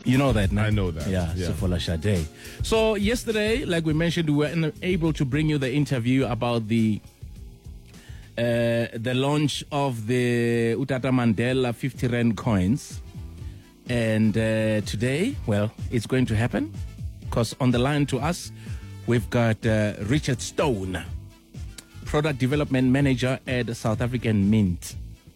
You know that, no? I know that. Yeah. Sefola Shade. So yesterday, like we mentioned, we were able to bring you the interview about the launch of the Utata Mandela 50 Rand coins. And today, well, it's going to happen because on the line to us, we've got Richard Stone, Product Development Manager at South African Mint.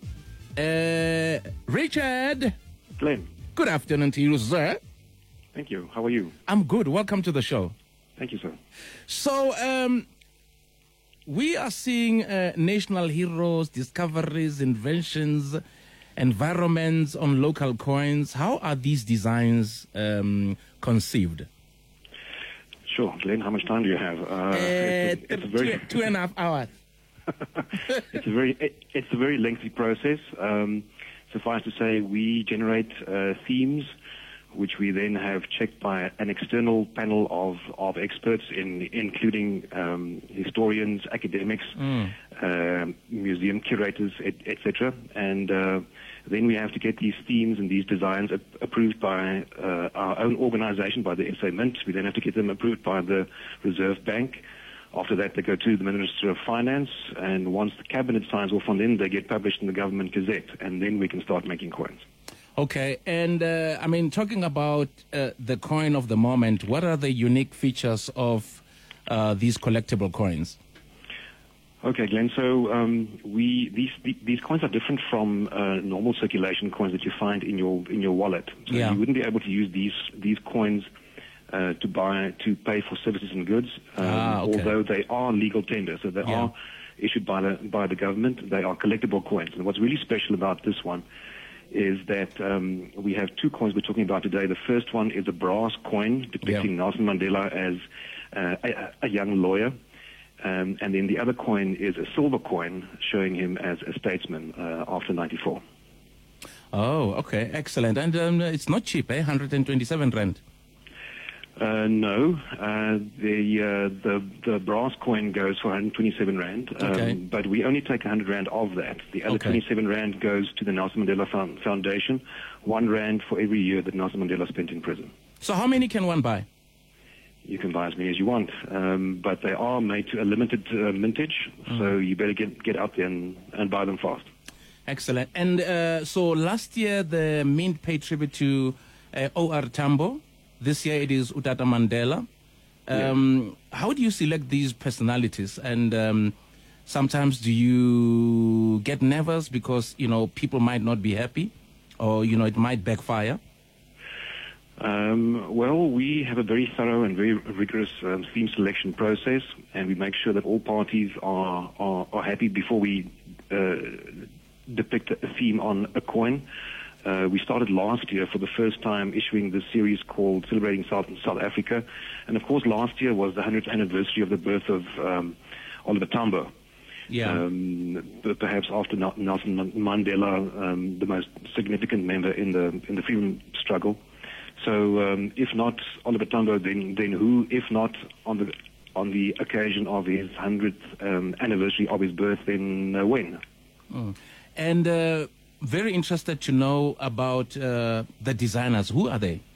Richard. Glenn. Good afternoon to you, sir. Thank you. How are you? I'm good. Welcome to the show. Thank you, sir. So, we are seeing national heroes, discoveries, inventions, environments on local coins. How are these designs conceived? Sure. Glenn, how much time do you have? It's a very 2.5 hours. It's a very lengthy process. Suffice to say, we generate themes, which we then have checked by an external panel of experts, including historians, academics, museum curators, etc. And then we have to get these themes and these designs approved by our own organization, by the SA Mint. We then have to get them approved by the Reserve Bank. After that, they go to the Minister of Finance, and once the Cabinet signs off on them, they get published in the Government Gazette, and then we can start making coins. Okay, and I mean, talking about the coin of the moment, what are the unique features of these collectible coins? Okay, Glenn. So these coins are different from normal circulation coins that you find in your wallet. So you wouldn't be able to use these coins to pay for services and goods, although they are legal tender. So they are issued by the government. They are collectible coins. And what's really special about this one is that we have two coins we're talking about today. The first one is a brass coin depicting Nelson Mandela as a young lawyer. And then the other coin is a silver coin showing him as a statesman after 94. Oh, okay. Excellent. And it's not cheap, 127 Rand. No, the brass coin goes for 127 Rand, but we only take 100 Rand of that. The other 27 Rand goes to the Nelson Mandela Foundation, 1 Rand for every year that Nelson Mandela spent in prison. So how many can one buy? You can buy as many as you want, but they are made to a limited mintage, so you better get out there and buy them fast. Excellent. And so last year the Mint paid tribute to O.R. Tambo. This year it is Utata Mandela. How do you select these personalities? And sometimes do you get nervous because, people might not be happy or, it might backfire? Well, we have a very thorough and very rigorous theme selection process, and we make sure that all parties are happy before we depict a theme on a coin. We started last year for the first time issuing this series called Celebrating South Africa. And of course, last year was the 100th anniversary of the birth of Oliver Tambo. Perhaps after Nelson Mandela, the most significant member in the freedom struggle. So if not Oliver Tambo, then who? If not on the occasion of his 100th anniversary of his birth, then when? And very interested to know about the designers. Who are they?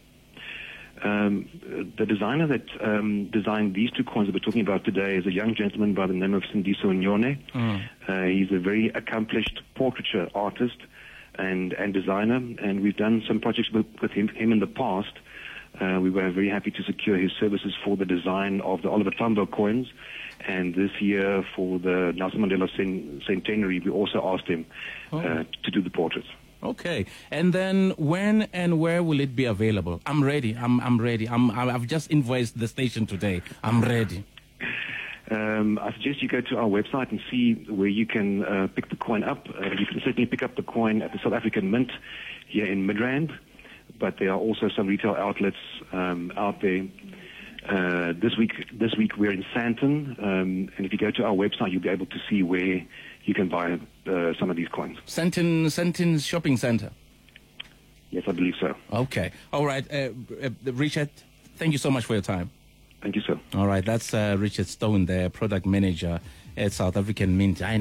The designer that designed these two coins that we're talking about today is a young gentleman by the name of Sindiso Nyone. He's a very accomplished portraiture artist and designer, and we've done some projects with him in the past. We were very happy to secure his services for the design of the Oliver Tambo coins, and this year for the Nelson Mandela centenary, we also asked him to do the portraits. Okay, and then when and where will it be available? I'm ready. I'm ready. I've just invoiced the station today. I'm ready. I suggest you go to our website and see where you can pick the coin up. You can certainly pick up the coin at the South African Mint here in Midrand, but there are also some retail outlets out there. This week we're in Sandton, and if you go to our website, you'll be able to see where you can buy some of these coins. Sandton Shopping Center? Yes, I believe so. Okay. All right. Richard, thank you so much for your time. Thank you, sir. All right. That's Richard Stone, the product manager at South African Mint.